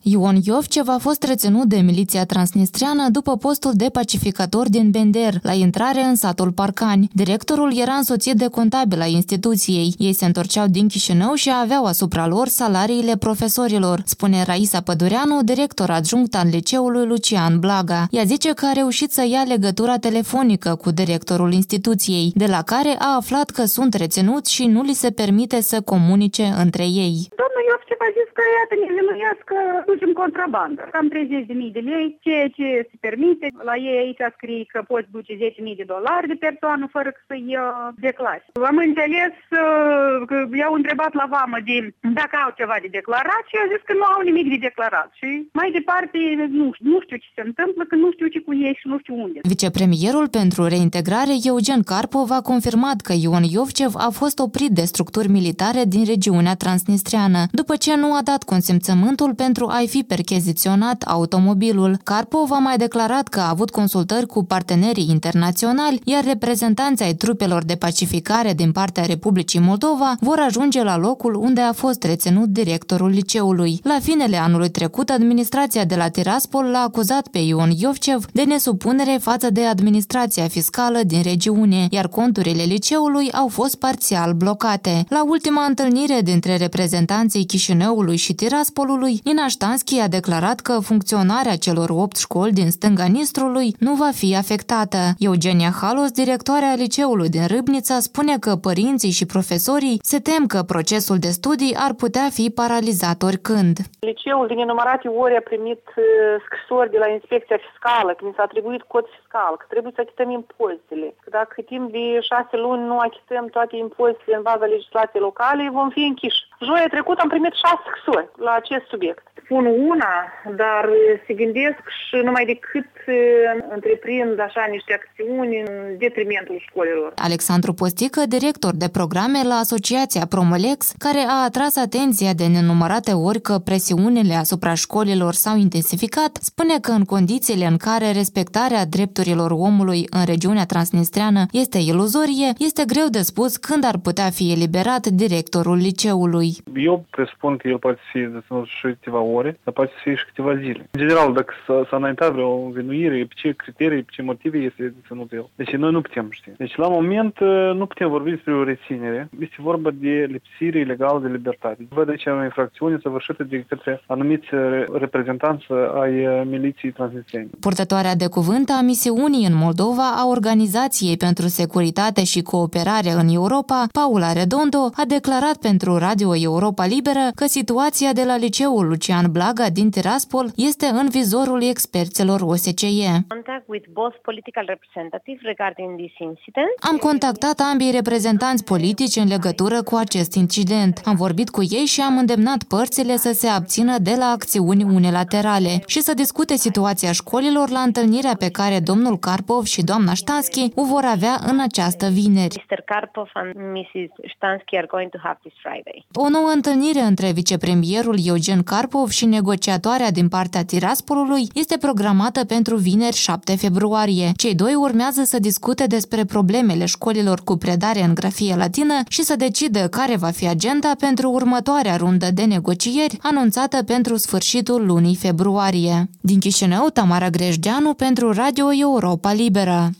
Ion Iovcev a fost reținut de miliția transnistreană după postul de pacificator din Bender, la intrare în satul Parcani. Directorul era însoțit de contabil al instituției. Ei se întorceau din Chișinău și aveau asupra lor salariile profesorilor, spune Raisa Pădureanu, director adjunct al liceului Lucian Blaga. Ea zice că a reușit să ia legătura telefonică cu directorul instituției, de la care a aflat că sunt reținuți și nu li se permite să comunice între ei. Domnul Iovcev a zis că iată ne vinuiască ducem contrabandă. Cam 30.000 de lei, ceea ce se permite. La ei aici scrie că poți duce $10.000 de persoană fără să-i declari. Am înțeles că i-au întrebat la vamă dacă au ceva de declarat și au zis că nu au nimic de declarat. Și mai departe nu știu ce se întâmplă, că nu știu ce cu ei și nu știu unde. Vicepremierul pentru reintegrare Eugen Karpov a confirmat că Ion Iovcev a fost oprit de structuri militare din regiunea transnistreană, după ce nu a dat consimțământul pentru a-i fi percheziționat automobilul. Karpov a mai declarat că a avut consultări cu partenerii internaționali, iar reprezentanții ai trupelor de pacificare din partea Republicii Moldova vor ajunge la locul unde a fost reținut directorul liceului. La finele anului trecut, administrația de la Tiraspol l-a acuzat pe Ion Iovcev de nesupunere față de administrația fiscală din regiune, iar conturile liceului au fost parțial blocate. La ultima întâlnire dintre reprezentanții Chișinăului și Tiraspolului, Nina Ștanschi a declarat că funcționarea celor 8 școli din stânga Nistrului nu va fi afectată. Eugenia Halos, directoarea liceului din Râbnița, spune că părinții și profesorii se tem că procesul de studii ar putea fi paralizat oricând. Liceul din nenumărate ori a primit scrisori de la inspecția fiscală, că ni s-a atribuit cod fiscal, că trebuie să achităm impozitele. Că dacă timp de 6 luni nu achităm toate impozitele în baza legislației locale, vom fi închiși. Joia trecută am primit 6 scrisori la acest subiect. Spun una, dar se gândesc și numai decât întreprind așa niște acțiuni în detrimentul școlilor. Alexandru Postică, director de programe la Asociația Promolex, care a atras atenția de nenumărate ori că presiunile asupra școlilor s-au intensificat, spune că în condițiile în care respectarea drepturilor omului în regiunea transnistreană este iluzorie, este greu de spus când ar putea fi eliberat directorul liceului. Eu presupun că el poate fi deținut și câteva ore, dar poate fi și câteva zile. În general, dacă s-a înaintat vreo învinuire, pe ce criterii, pe ce motive este deținut el. Deci noi nu putem ști. Deci la moment nu putem vorbi despre o reținere. Este vorba de lipsire ilegală de libertate. Văd aici o infracțiune săvârșită de către anumiți reprezentanți ai miliției transnistrene. Purtătoarea de cuvânt a misiunii în Moldova a Organizației pentru Securitate și Cooperare în Europa, Paula Redondo, a declarat pentru Radio Europa Liberă că situația de la liceul Lucian Blaga din Tiraspol este în vizorul experților OSCE. Am contactat ambii reprezentanți politici în legătură cu acest incident. Am vorbit cu ei și am îndemnat părțile să se abțină de la acțiuni unilaterale și să discute situația școlilor la întâlnirea pe care domnul Karpov și doamna Ștanschi o vor avea în această vineri. O nouă întâlnire între vicepremierul Eugen Karpov și negociatoarea din partea Tiraspolului este programată pentru vineri 7 februarie. Cei doi urmează să discute despre problemele școlilor cu predare în grafie latină și să decidă care va fi agenda pentru următoarea rundă de negocieri anunțată pentru sfârșitul lunii februarie. Din Chișinău, Tamara Grejdeanu pentru Radio Europa Liberă.